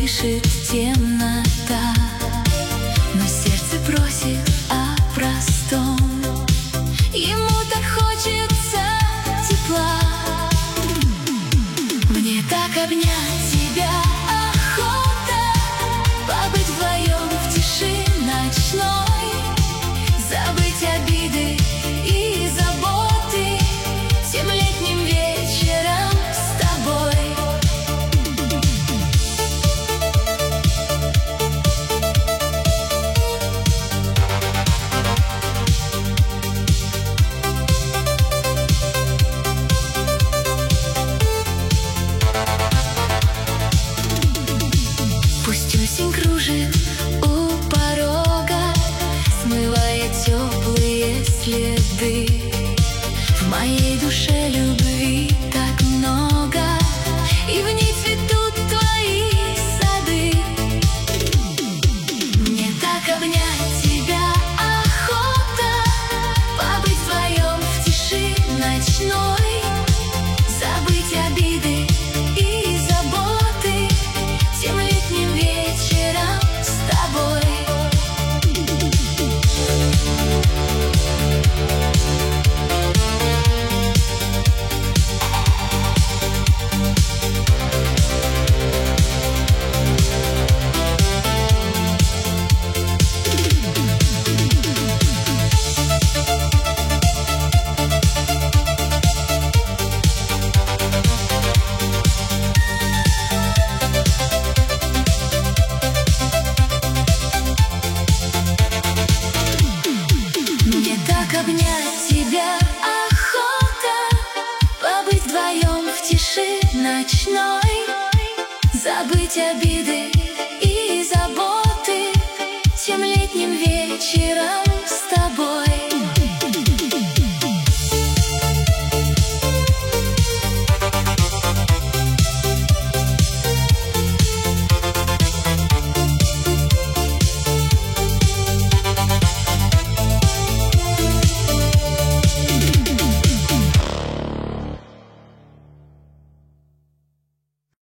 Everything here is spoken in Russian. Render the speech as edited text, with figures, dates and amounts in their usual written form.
дышит темнота, но сердце просит о простом. Ему так хочется тепла. Мне так обнять тебя охота, побыть вдвоем в тиши ночной, забыть обиды и заботы тем летним вечером с тобой. Пусть осень кружит у порога, смывая теплые следы.